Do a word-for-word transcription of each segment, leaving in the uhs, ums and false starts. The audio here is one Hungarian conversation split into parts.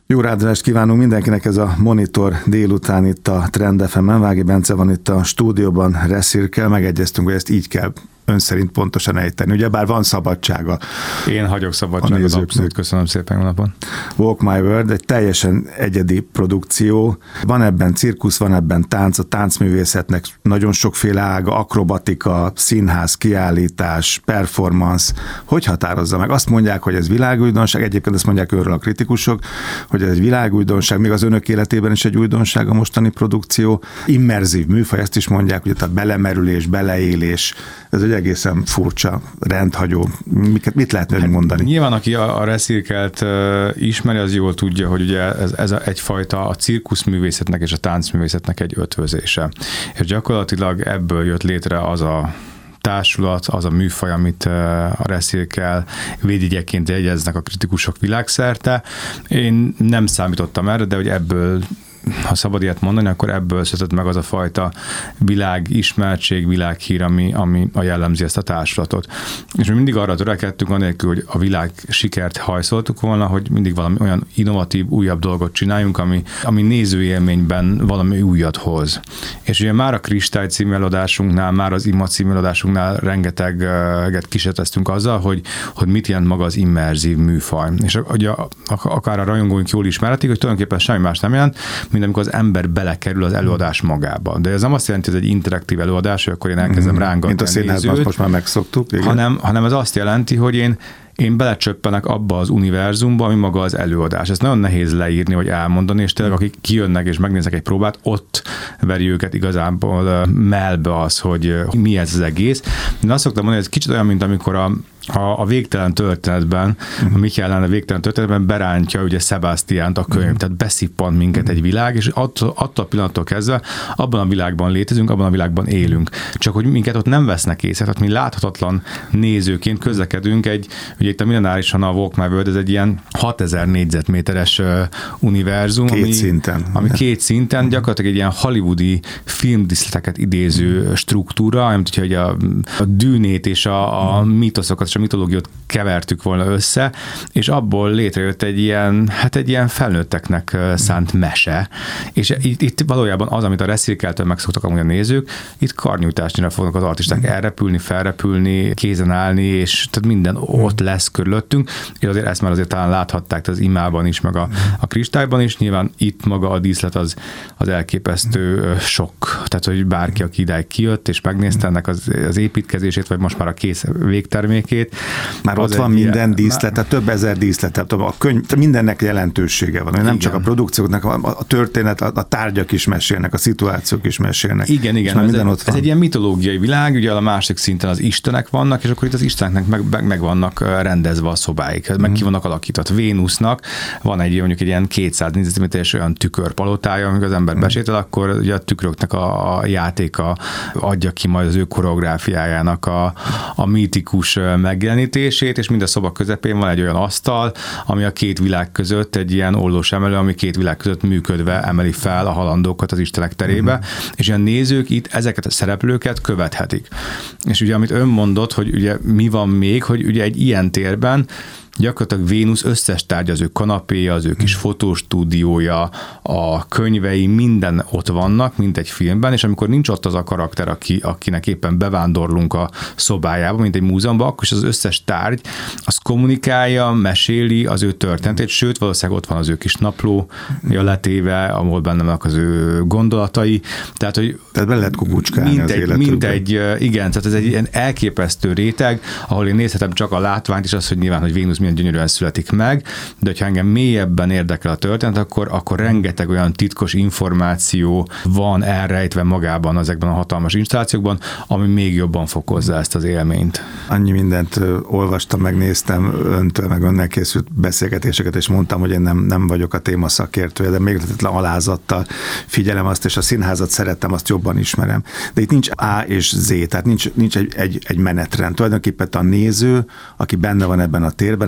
Jó ráadást kívánunk mindenkinek, ez a Monitor délután itt a Trend ef emen. Vági Bence van itt a stúdióban Reszirkel, megegyeztünk, hogy ezt így kell ön szerint pontosan ejteni. Ugyebár van szabadsága. Én hagyok szabadságot, abszolút, köszönöm szépen a napon. Walk My World egy teljesen egyedi produkció. Van ebben cirkusz, van ebben tánc, a táncművészetnek nagyon sokféle ága, akrobatika, színház, kiállítás, performance. Hogy határozza meg? Azt mondják, hogy ez világújdonság, egyébként azt mondják őről a kritikusok, hogy ez egy világújdonság, még az önök életében is egy újdonság a mostani produkció. Immerzív műfaj, ezt is mondják, hogy a belemerülés, beleélés, ez egy egészen furcsa, rendhagyó. Miket, mit lehetne hát mondani? Nyilván, aki a, a Reszirkelt uh, ismeri, az jól tudja, hogy ugye ez, ez a, egyfajta a cirkuszművészetnek és a táncművészetnek egy ötvözése. És gyakorlatilag ebből jött létre az a társulat, az a műfaj, amit a Reszirkel védjegyeként jegyeznek a kritikusok világszerte. Én nem számítottam erre, de hogy ebből, ha szabad ilyet mondani, akkor ebből született meg az a fajta világismertség, világhír, ami, ami a jellemzi ezt a társulatot. És mi mindig arra törekedtünk, anélkül, hogy a világ sikert hajszoltuk volna, hogy mindig valami olyan innovatív, újabb dolgot csináljunk, ami, ami nézőélményben valami újat hoz. És ugye már a Kristály című előadásunknál, már az Ima című előadásunknál rengeteget kísérleteztünk azzal, hogy, hogy mit jelent maga az immerzív műfaj. És ugye akár a rajongóink jól ismerhetik, hogy tulajdonképpen semmi más nem jelent, mint amikor az ember belekerül az előadás magába. De ez nem azt jelenti, hogy ez egy interaktív előadás, hogy akkor én elkezdem mm-hmm. rángatni mint a színházban, most már megszoktuk. Igen. Hanem, hanem ez azt jelenti, hogy én én belecsöppenek abba az univerzumba, ami maga az előadás. Ezt nagyon nehéz leírni, vagy elmondani, és tényleg akik kijönnek és megnéznek egy próbát, ott veri őket igazából mellbe az, hogy mi ez az egész. Én azt szoktam mondani, hogy ez kicsit olyan, mint amikor a A, a végtelen történetben, uh-huh. a Michael Ende végtelen történetben berántja ugye Sebastiánt a könyv, uh-huh. tehát beszippant minket uh-huh. egy világ, és attól, attól a pillanattól kezdve abban a világban létezünk, abban a világban élünk. Csak hogy minket ott nem vesznek észre, tehát mi láthatatlan nézőként közlekedünk egy, ugye itt a Millenárison a Walk My World, ez egy ilyen hatezer négyzetméteres uh, univerzum. Két ami, szinten. Ami két szinten, uh-huh. gyakorlatilag egy ilyen hollywoodi filmdiszleteket idéző uh-huh. struktúra, amit hogyha a, a dűnét és a, a mitoszokat és a mitológiát kevertük volna össze, és abból létrejött egy ilyen, hát egy ilyen felnőtteknek szánt mese, és itt, itt valójában az, amit a Reszirkeltől megszoktak amúgy a nézők, itt karnyújtásnyira fognak az artisták elrepülni, felrepülni, kézen állni, és tehát minden ott lesz körülöttünk, és azért ezt már azért talán láthatták az Imában is, meg a, a Kristályban is, nyilván itt maga a díszlet az, az elképesztő sok, tehát hogy bárki, aki idáig kijött, és megnézte ennek az, az építkezését, vagy most már a kész végtermékét. Már ott van minden ilyen, díszlet, tehát több ezer díszlet, tehát a könyv, mindennek jelentősége van, nem igen. csak a produkcióknak, a történet, a tárgyak is mesélnek, a szituációk is mesélnek. Igen, igen, ez, minden ott van. Ez egy ilyen mitológiai világ, ugye a másik szinten az istenek vannak, és akkor itt az isteneknek meg, meg, meg vannak rendezve a szobáik, meg mm. ki vannak alakított. Vénusznak van egy mondjuk egy ilyen kétszáz négyzetméteres olyan tükörpalotája, amikor az ember mm. besétál, akkor ugye a tükröknek a, a játéka adja ki majd az ő koreográfiájának a, a mítikus megjelenítését, és mind a szoba közepén van egy olyan asztal, ami a két világ között egy ilyen ollós emelő, ami két világ között működve emeli fel a halandókat az istenek terébe, uh-huh. és a nézők itt ezeket a szereplőket követhetik. És ugye amit ön mondott, hogy ugye mi van még, hogy ugye egy ilyen térben gyakorlatilag Vénusz összes tárgya, az ő kanapéja, az ő kis fotostúdiója, a könyvei, minden ott vannak, mint egy filmben, és amikor nincs ott az a karakter, aki, akinek éppen bevándorlunk a szobájába, mint egy múzeumban, akkor is az összes tárgy, az kommunikálja, meséli az ő történetét, sőt, valószínűleg ott van az ő kis napló, letéve, ahol benne vannak az ő gondolatai. Tehát, hogy tehát be lehet kukucskálni mint az egy, mint egy, igen, tehát ez egy ilyen elképesztő réteg, ahol én nézhetem csak a látványt, és az, hogy nyilván, hogy Vénusz milyen gyönyörűen születik meg, de ha engem mélyebben érdekel a történet, akkor, akkor rengeteg olyan titkos információ van elrejtve magában ezekben a hatalmas installációkban, ami még jobban fokozza ezt az élményt. Annyi mindent olvastam, megnéztem öntől, meg önnel készült beszélgetéseket, és mondtam, hogy én nem, nem vagyok a téma szakértője, de még lehetetlen alázattal figyelem azt, és a színházat szerettem, azt jobban ismerem. De itt nincs A és Z, tehát nincs, nincs egy, egy, egy menetrend. Tulajdonképpen a néző, aki benne van ebben a térben,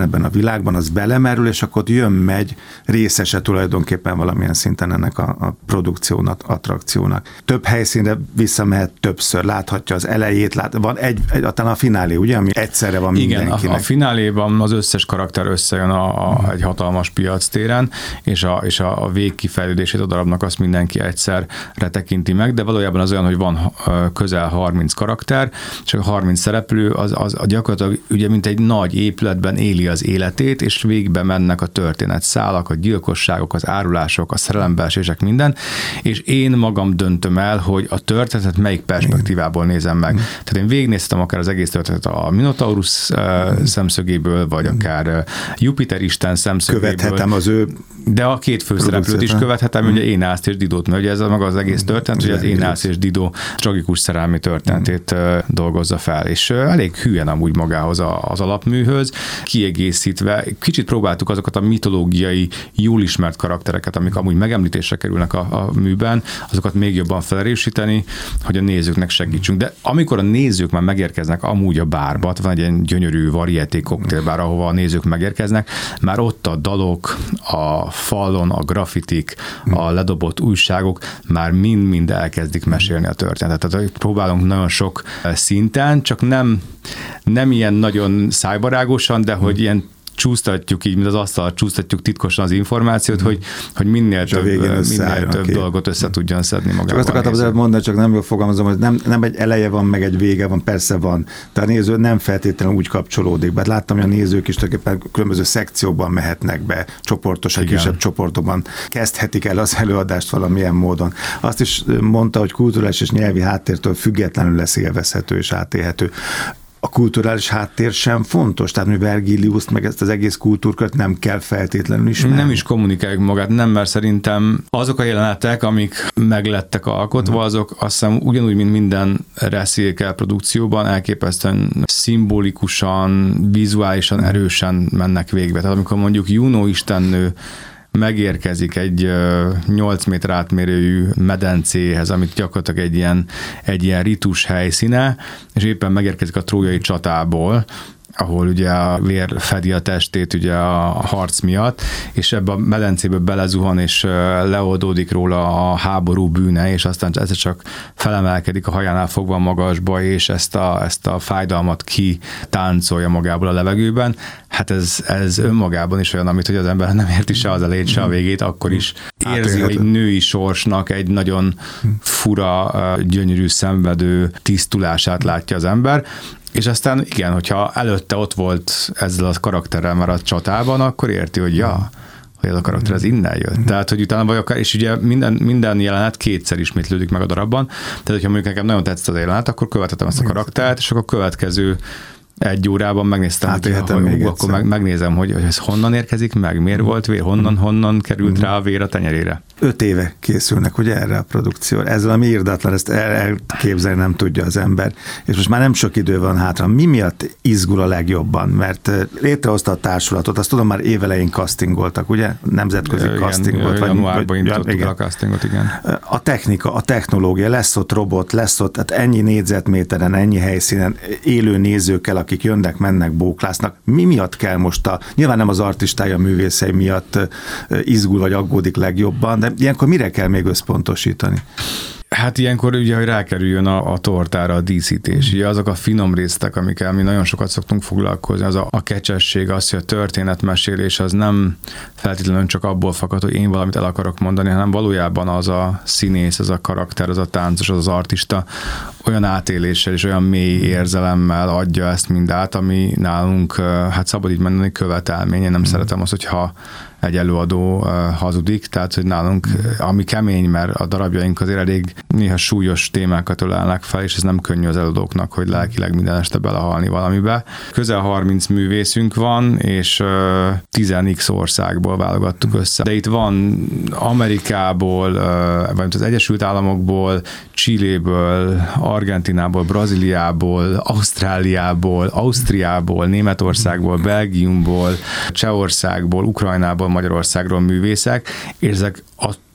ebben, ebben a világban, az belemerül, és akkor jön-megy részese tulajdonképpen valamilyen szinten ennek a, a produkciónak, attrakciónak. Több helyszínre visszamehet többször, láthatja az elejét, lát, van egy, egy talán a finálé, ugye, ami egyszerre van igen, mindenkinek. Igen, a, a fináléban az összes karakter összejön a, a, egy hatalmas piac téren, és a, és a, a végkifejlődését a darabnak azt mindenki egyszerre tekinti meg, de valójában az olyan, hogy van közel harminc karakter, és a harminc szereplő az, az gyakorlatilag ugye mint egy nagy épületben éli az életét, és végbe mennek a történetszálak, a gyilkosságok, az árulások, a szerelembeesések, minden, és én magam döntöm el, hogy a történetet melyik perspektívából nézem meg. Tehát én végignéztem akár az egész történetet a Minotaurus szemszögéből, vagy akár Jupiter Isten szemszögéből. Követhetem az ő de a két főszereplőt is követhetem, ugye Éneászt és Didót, mert ugye ez maga az egész történet, hogy az Éneász és Didó tragikus szerelmi történetét dolgozza fel, és elég hülyen amúgy magához az alapműhöz, kiegészítve, kicsit próbáltuk azokat a mitológiai, jól ismert karaktereket, amik amúgy megemlítésre kerülnek a, a műben, azokat még jobban felerősíteni, hogy a nézőknek segítsünk. De amikor a nézők már megérkeznek amúgy a bárba, van egy ilyen gyönyörű varieté koktélbár, ahova a nézők megérkeznek, már ott a dalok, a falon, a grafitik, a ledobott újságok már mind-mind elkezdik mesélni a történetet. Tehát próbálunk nagyon sok szinten, csak nem, nem ilyen nagyon szájbarágosan, de hogy ilyen csúsztatjuk így, mint az asztal, csúsztatjuk titkosan az információt, hogy, hogy minél több, minél több okay. dolgot össze tudjon szedni magában. Csak azt akartam azért mondani, csak nem jól fogalmazom, hogy nem, nem egy eleje van, meg egy vége van, persze van. De a néző nem feltétlenül úgy kapcsolódik be. Láttam, hogy a nézők is tulajdonképpen különböző szekciókban mehetnek be, csoportosan, kisebb csoportokban kezdhetik el az előadást valamilyen módon. Azt is mondta, hogy kulturális és nyelvi háttértől függetlenül lesz élvezhető és átélhető. A kulturális háttér sem fontos, tehát mi Vergiliuszt, meg ezt az egész kultúrkört nem kell feltétlenül ismerni. Nem is kommunikáljuk magát, nem, mert szerintem azok a jelenetek, amik meglettek alkotva, azok azt hiszem ugyanúgy, mint minden reszélkel produkcióban elképesztően szimbolikusan, vizuálisan erősen mennek végbe. Tehát amikor mondjuk Juno istennő megérkezik egy nyolc méter átmérőjű medencéhez, amit gyakorlatilag egy ilyen, egy ilyen ritus helyszíne, és éppen megérkezik a trójai csatából, ahol ugye a vér fedi a testét ugye a harc miatt, és ebbe a medencébe belezuhan, és leoldódik róla a háború bűne, és aztán ez csak felemelkedik a hajánál fogva magasba, és ezt a, ezt a fájdalmat kitáncolja magából a levegőben. Hát ez, ez önmagában is olyan, amit hogy az ember nem érti se az elejét, se a végét, akkor is érzi egy női sorsnak egy nagyon fura, gyönyörű, szenvedő tisztulását látja az ember. És aztán igen, hogyha előtte ott volt ezzel a karakterrel már a csatában, akkor érti, hogy ja, hogy ez a karakter az innen jött. Mm. Tehát, hogy utána vagy akár, és ugye minden, minden jelenet kétszer ismétlődik meg a darabban, tehát hogyha mondjuk nekem nagyon tetszett az jelenet, akkor követetem ezt a karaktert, és akkor a következő egy órában megnéztem, hát, hogy, hogy akkor meg, megnézem, hogy, hogy ez honnan érkezik meg, miért volt vér, honnan, honnan került mm. rá a vér a tenyerére. Öt éve készülnek ugye erre a produkcióra. Ez valami irdatlan, ezt elképzelni nem tudja az ember. És most már nem sok idő van hátra. Mi miatt izgul a legjobban? Mert létrehozta a társulatot, azt tudom, már évelején castingoltak, ugye? Nemzetközi igen, casting volt. Januárban indítottuk a castingot, igen. A technika, a technológia, lesz ott robot, lesz ott, tehát ennyi négyzetméteren, ennyi helyszínen, élő nézőkkel, akik jönnek, mennek, bóklásznak. Mi miatt kell most a, nyilván nem az artistája, művészei miatt izgul vagy aggódik legjobban, de ilyenkor mire kell még összpontosítani? Hát ilyenkor ugye, hogy rákerüljön a, a tortára a díszítés. Ugye azok a finom résztek, amikkel mi nagyon sokat szoktunk foglalkozni, az a, a kecsesség, az, hogy a történetmesélés az nem feltétlenül csak abból fakad, hogy én valamit el akarok mondani, hanem valójában az a színész, az a karakter, az a táncos, az az artista olyan átéléssel és olyan mély érzelemmel adja ezt mind át, ami nálunk, hát szabad így mondani, követelmény. Én nem mm. szeretem azt, hogyha egy előadó uh, hazudik, tehát hogy nálunk, ami kemény, mert a darabjaink azért elég néha súlyos témákat ölelnek fel, és ez nem könnyű az előadóknak, hogy lelkileg minden este belehalni valamibe. Közel harminc művészünk van, és uh, tíz x országból válogattuk össze. De itt van Amerikából, uh, vagy az Egyesült Államokból, Chiléből, Argentinából, Brazíliából, Ausztráliából, Ausztriából, Németországból, Belgiumból, Csehországból, Ukrajnából, Magyarországról művészek, és ezek a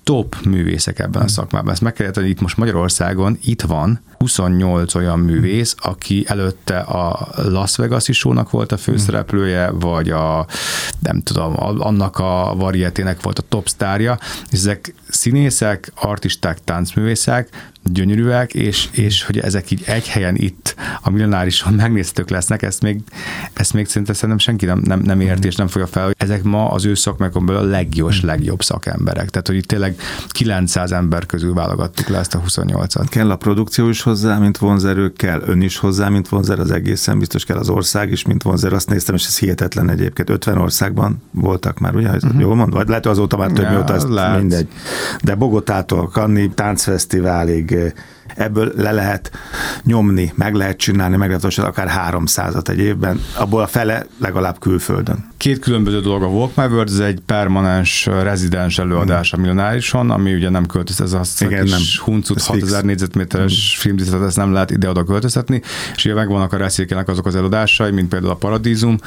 top művészek ebben a szakmában. Ezt meg kell érteni, hogy itt most Magyarországon itt van huszonnyolc olyan művész, aki előtte a Las Vegas-i show-nak volt a főszereplője, vagy a, nem tudom, annak a varietének volt a top sztárja, és ezek színészek, artisták, táncművészek, gyönyörűek, és, és hogy ezek így egy helyen itt a Millenárison megnézhetők lesznek, ezt még, ezt még szerintem, szerintem senki nem, nem, nem érti, és nem fogja fel, hogy ezek ma az ő szakmákon belül a legjobb, legjobb szakemberek. Tehát, hogy itt tényleg kilencszáz ember közül válogattuk le ezt a huszonnyolcat. Kell a produkció is hozzá, mint vonzerő, kell ön is hozzá, mint vonzerő, az egészen biztos kell az ország is, mint vonzerő. Azt néztem, és ez hihetetlen egyébként. ötven országban voltak már, ugye? Uh-huh. Jól mondom? Vagy lehet, hogy azóta már több, ja, mióta ezt lehet. Mindegy. De Bogotától Cannes táncfesztiválig ebből le lehet nyomni, meg lehet csinálni, meg lehet akár háromszázat egy évben, abból a fele legalább külföldön. Két különböző dolog a Walk My World, ez egy permanens rezidens előadás a Millenárison, ami ugye nem költöz, ez az a kis huncut hatezer négyzetméteres mm. filmdíszlet, ezt nem lehet ide-oda költöztetni, és ugye megvannak a Reszékének azok az előadásai, mint például a Paradízum,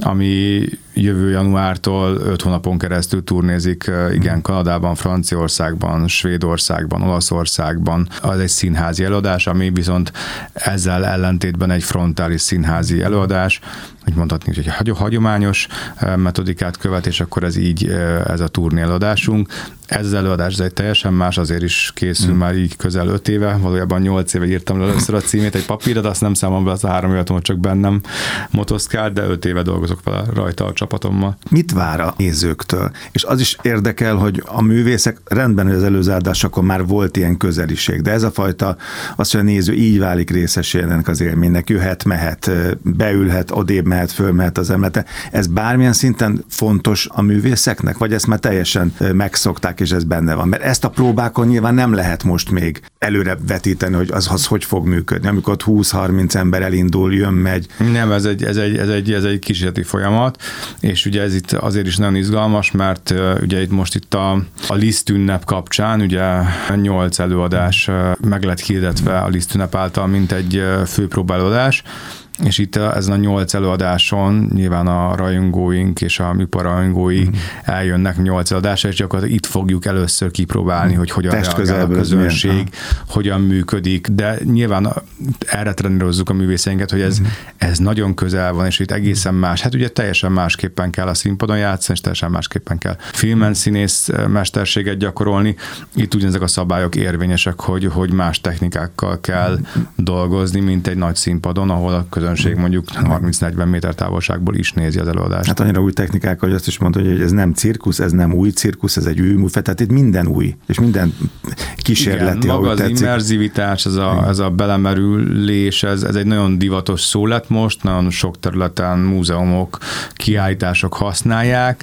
ami jövő januártól öt hónapon keresztül turnézik, igen, mm. Kanadában, Franciaországban, Svédországban, Olaszországban. Az egy színházi előadás, ami viszont ezzel ellentétben egy frontális színházi előadás, hogy mondhatni, hogy egy hagyományos metodikát követ, és akkor ez így, ez a turné előadásunk. Ez az előadás ez egy teljesen más, azért is készül mm. már így közel öt éve, valójában nyolc éve írtam le először a címét egy papírra, de azt nem számom be, az a három évet, hogy csak bennem motoszkált, de öt éve dolgozok vele rajta a csapatommal. Mit vár a nézőktől? És az is érdekel, hogy a művészek, rendben, hogy az előző adásokon már volt ilyen közeliség, de ez a fajta, az, hogy a néző így válik részesének az élménynek, jöhet, mehet, beülhet, odébb mehet, fölmehet az emlete. Ez bármilyen szinten fontos a művészeknek, vagy ezt már teljesen megszokták, és ez benne van? Mert ezt a próbákon nyilván nem lehet most még előre vetíteni, hogy az, az hogy fog működni, amikor ott húsz-harminc ember elindul, jön, megy. Nem, ez egy, ez egy, ez egy, ez egy kísérleti folyamat, és ugye ez itt azért is nagyon izgalmas, mert ugye itt most itt a, a Liszt ünnep kapcsán, ugye nyolc előadás meg lett hirdetve a Liszt ünnep által, mint egy főpróbálódás, és itt ezen a nyolc előadáson nyilván a rajongóink és a műpar rajongói mm. eljönnek nyolc előadásra, és gyakorlatilag itt fogjuk először kipróbálni, mm. hogy hogyan reagál a közönség, milyen? hogyan működik, de nyilván erre trenírozzuk a művészeinket, hogy ez, mm. ez nagyon közel van, és itt egészen más. Hát ugye teljesen másképpen kell a színpadon játszani, és teljesen másképpen kell filmen színész mesterséget gyakorolni. Itt ugyanezek a szabályok érvényesek, hogy, hogy más technikákkal kell mm. dolgozni, mint egy nagy színpadon, ahol a közönség mondjuk harminc-negyven méter távolságból is nézi az előadást. Hát annyira új technikák, hogy azt is mondta, hogy ez nem cirkusz, ez nem új cirkusz, ez egy új műfaj, tehát itt minden új, és minden kísérleti, igen, maga az tetszik. Immerzivitás, ez a, ez a belemerülés, ez, ez egy nagyon divatos szó lett most, nagyon sok területen múzeumok, kiállítások használják,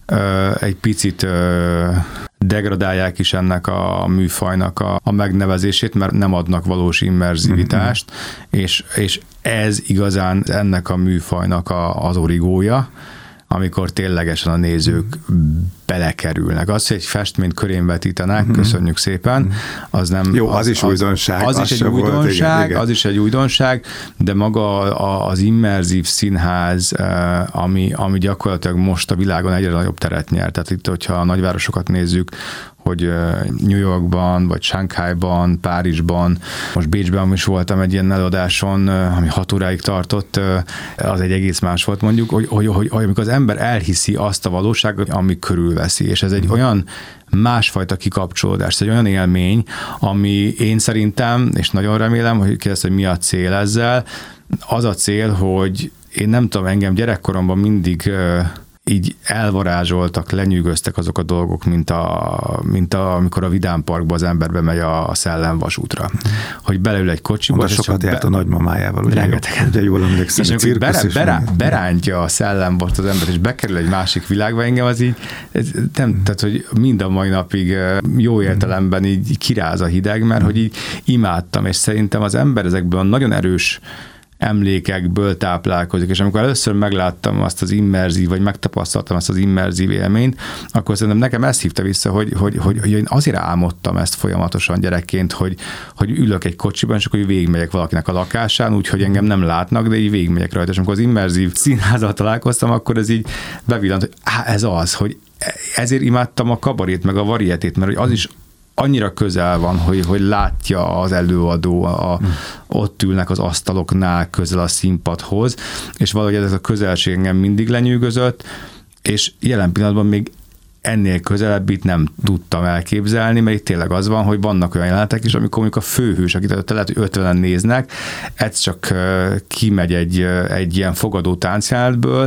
egy picit degradálják is ennek a műfajnak a, a megnevezését, mert nem adnak valós immerzivitást, mm-hmm. és, és ez igazán ennek a műfajnak a, az origója, amikor ténylegesen a nézők belekerülnek. Az, hogy egy festményt körén vetítenek, mm-hmm. köszönjük szépen, mm-hmm. az nem... Jó, az, az is újdonság. Az, az is egy újdonság, volt, igen, az is egy újdonság, de maga az immerzív színház, ami, ami gyakorlatilag most a világon egyre nagyobb teret nyer. Tehát itt, hogyha a nagyvárosokat nézzük, hogy New Yorkban, vagy Shanghaiban, Párizsban, most Bécsben is voltam egy ilyen előadáson, ami hat óráig tartott, az egy egész más volt mondjuk, hogy, hogy, hogy, hogy amikor az ember elhiszi azt a valóságot, ami körülveszi, és ez egy olyan másfajta kikapcsolódás, ez egy olyan élmény, ami én szerintem, és nagyon remélem, hogy kérdez, hogy mi a cél ezzel, az a cél, hogy én nem tudom, engem gyerekkoromban mindig így elvarázsoltak, lenyűgöztek azok a dolgok, mint, a, mint a, amikor a Vidám Parkba az ember bemegy a, a szellemvasútra. Hogy beleül egy kocsiba. Oda sokat járt be... a nagymamájával, ugye, rengetegen. Ugye jól emlékszem. És amikor berá, berá, berántja a szellemvast az ember, és bekerül egy másik világba, engem az így, ez, nem, tehát, hogy mind a mai napig jó értelemben így kiráz a hideg, mert hogy így imádtam, és szerintem az ember ezekből nagyon erős emlékekből táplálkozik, és amikor először megláttam azt az immerzív, vagy megtapasztaltam azt az immerzív élményt, akkor szerintem nekem ezt hívta vissza, hogy, hogy, hogy, hogy én azért álmodtam ezt folyamatosan gyerekként, hogy, hogy ülök egy kocsiban, és akkor végigmegyek valakinek a lakásán, úgyhogy engem nem látnak, de így végigmegyek rajta, és amikor az immerzív színházzal találkoztam, akkor ez így bevillant, hogy á, ez az, hogy ezért imádtam a kabarét, meg a varietét, mert az is annyira közel van, hogy, hogy látja az előadó, a, hmm. ott ülnek az asztaloknál közel a színpadhoz, és valahogy ez a közelség engem mindig lenyűgözött, és jelen pillanatban még ennél közelebbit nem tudtam elképzelni, mert itt tényleg az van, hogy vannak olyan jelenetek is, amikor mondjuk a főhős, akit lehet, hogy ötvenen néznek, ez csak kimegy egy, egy ilyen fogadó táncjelenetből,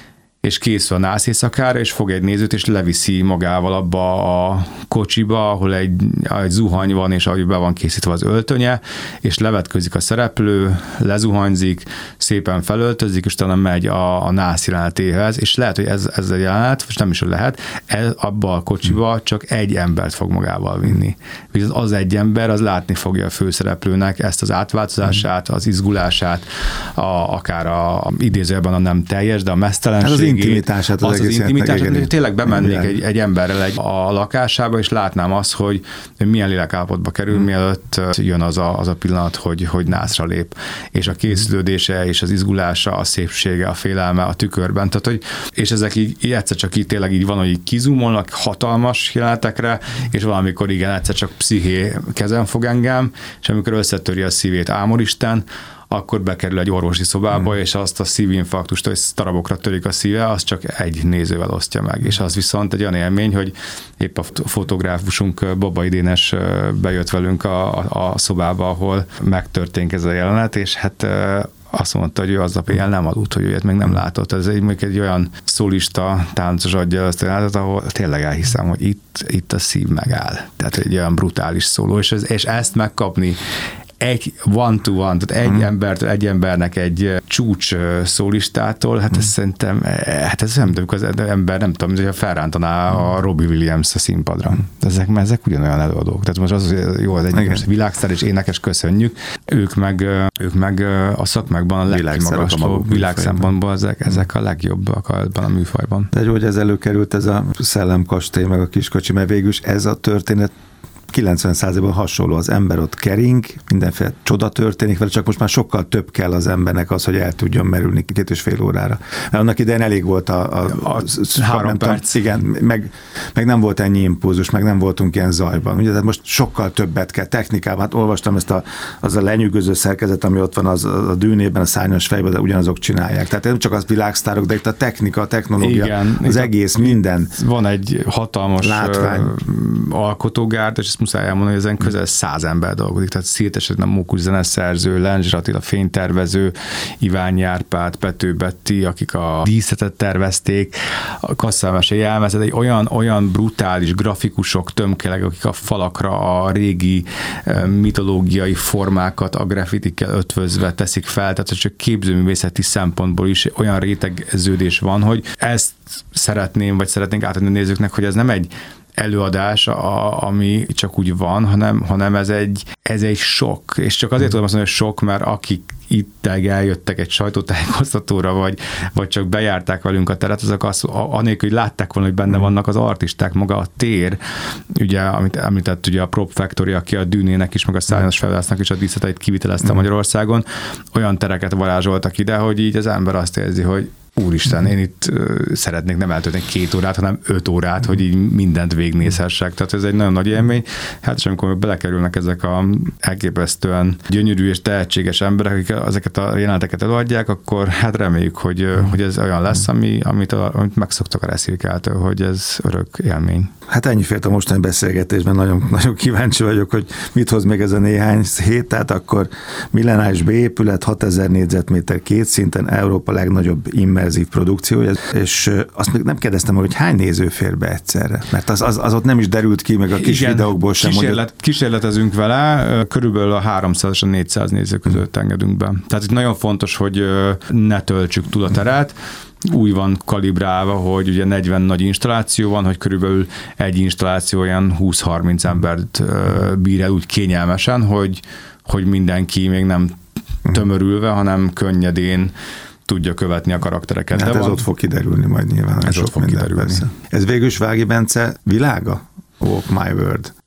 és készül a nász éjszakára, és fog egy nézőt, és leviszi magával abba a kocsiba, ahol egy, egy zuhany van, és ahogy be van készítve az öltönye, és levetközik a szereplő, lezuhanyzik, szépen felöltözik, és utána megy a, a nász jelenetéhez, és lehet, hogy ez, ez a jelenet, és nem is lehet, ez, abba a kocsiba csak egy embert fog magával vinni. Viszont az egy ember, az látni fogja a főszereplőnek ezt az átváltozását, az izgulását, a, akár a idézőben a nem teljes, de a mesztelenség, intimitását, az, az, az intimitását, hogy tényleg bemennék egy, egy emberrel egy, a lakásába, és látnám azt, hogy milyen lélekállapotba kerül, hmm. mielőtt jön az a, az a pillanat, hogy, hogy nászra lép. És a készülődése, és az izgulása, a szépsége, a félelme a tükörben. Tehát, hogy, és ezek így, így egyszer csak így tényleg így van, hogy így kizumolnak hatalmas jelenetekre, és valamikor igen, egyszer csak psziché kezem fog engem, és amikor összetöri a szívét Ámoristen, akkor bekerül egy orvosi szobába, hmm. és azt a szívinfarktust, hogy darabokra törik a szíve, az csak egy nézővel osztja meg. És az viszont egy olyan élmény, hogy épp a fotográfusunk Babai Dénes bejött velünk a, a, a szobába, ahol megtörtént ez a jelenet, és hát azt mondta, hogy ő aznap éjjel nem aludt, hogy őt még nem látott. Ez egy, egy olyan szólista, táncos adja azt a jelenetet, ahol tényleg elhiszem, hogy itt, itt a szív megáll. Tehát egy olyan brutális szóló, és, ez, és ezt megkapni egy one-to-one, tehát egy hmm. embertől, egy embernek egy csúcs szólistától, hát hmm. ez szerintem, hát ez nem tudom, az ember nem tudom, hogy felrántaná hmm. a Robbie Williams a színpadra. Hmm. Ezek, ezek ugyanolyan előadók. Tehát most az, hogy jó, az egy világsztár és énekes, köszönjük. Ők meg, ők meg a szakmákban a legmagasló világszempontból ezek, ezek a legjobbak ebben a műfajban. De hogy ez előkerült, ez a szellemkastély, meg a kiskocsi, mert végül ez a történet kilencven százalékban hasonló, az ember ott kering, mindenféle csoda történik vele, csak most már sokkal több kell az embernek az, hogy el tudjon merülni két és fél órára. Mert annak idején elég volt a, a, a, a három perc. Igen, meg, meg nem volt ennyi impulzus, meg nem voltunk ilyen zajban. Ugye, tehát most sokkal többet kell technikában. Hát olvastam ezt a, az a lenyűgöző szerkezet, ami ott van az, a Dűnében, a Szárnyas fejben, de ugyanazok csinálják. Tehát nem csak az világsztárok, de itt a technika, a technológia, igen, az egész, minden. Van egy hatalmas látvány. Alkotógárd, és ezt muszáj elmondani, hogy ezen közel száz ember dolgozik, tehát Szirtes a Mókus zeneszerző, Lenzsir Attila fénytervező, Iványi Árpád, Pető Betti, akik a díszletet tervezték, a Kasszalmesei jelmezet, egy olyan, olyan brutális grafikusok, tömkeleg, akik a falakra a régi mitológiai formákat a grafitikkel ötvözve teszik fel, tehát csak képzőművészeti szempontból is olyan rétegződés van, hogy ezt szeretném, vagy szeretnénk átadni a nézőknek, hogy ez nem egy előadás, a, ami csak úgy van, hanem, hanem ez egy, ez egy sok. És csak azért tudom azt mondani, hogy sok, mert akik itt eljöttek egy sajtótájékoztatóra, vagy, vagy csak bejárták velünk a teret, azok az, anélkül, hogy látták volna, hogy benne vannak az artisták, maga a tér, ugye, amit említett ugye a Prop Factory, aki a Dűnének is, meg a Szárnyas Felvásznak is a díszleteit kivitelezte mm. Magyarországon, olyan tereket varázsoltak ide, hogy így az ember azt érzi, hogy úristen, én itt szeretnék nem eltölteni két órát, hanem öt órát, hogy így mindent végignézhessek. Tehát ez egy nagyon nagy élmény. Hát és amikor belekerülnek ezek a elképesztően gyönyörű és tehetséges emberek, akik ezeket a jeleneteket előadják, akkor hát reméljük, hogy, hogy ez olyan lesz, ami, amit, a, amit megszoktak a Reszirkától, hogy ez örök élmény. Hát ennyi félt a mostani beszélgetésben, nagyon, nagyon kíváncsi vagyok, hogy mit hoz még ez a néhány hét, tehát akkor millenáris B-épület, hatezer négyzetméter két szinten, Európa legnagyobb immerzív produkciója, és azt még nem kérdeztem, hogy hány néző fér be egyszerre, mert az, az, az ott nem is derült ki, meg a kis igen, videókból sem. Kísérlet, mondjuk... Kísérletezünk vele, körülbelül a háromszáz és a négyszáz néző között engedünk be. Tehát itt nagyon fontos, hogy ne töltsük túl a teret, úgy van kalibrálva, hogy ugye negyven nagy installáció van, hogy körülbelül egy installáció olyan húsz-harminc embert bír el úgy kényelmesen, hogy, hogy mindenki még nem tömörülve, hanem könnyedén tudja követni a karaktereket. Hát de ez van... ott fog kiderülni majd nyilván. Ez ott fog kiderülni. Persze. Ez végül is Vági Bence világa? Walk My World.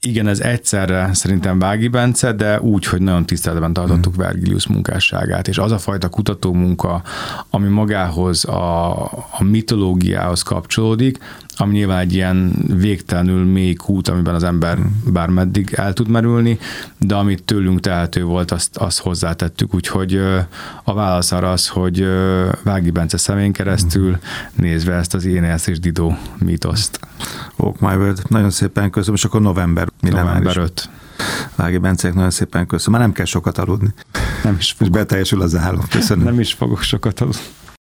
Igen, ez egyszerre szerintem Vági Bence, de úgy, hogy nagyon tiszteletben tartottuk hmm. Vergilius munkásságát, és az a fajta kutatómunka, ami magához a, a mitológiához kapcsolódik, ami nyilván egy ilyen végtelenül mély kút, amiben az ember bármeddig el tud merülni, de amit tőlünk tehető volt, azt, azt hozzátettük, úgyhogy a válasz arra az, hogy Vági Bence szemén keresztül nézve ezt az Éneasz és Dido mítoszt. Oak My Word, nagyon szépen köszönöm, és akkor november. november ötödike. Vági Bencének nagyon szépen köszönöm. Már nem kell sokat aludni. Nem is fogok. És beteljesül az álom. Köszönöm. Nem is fogok sokat aludni.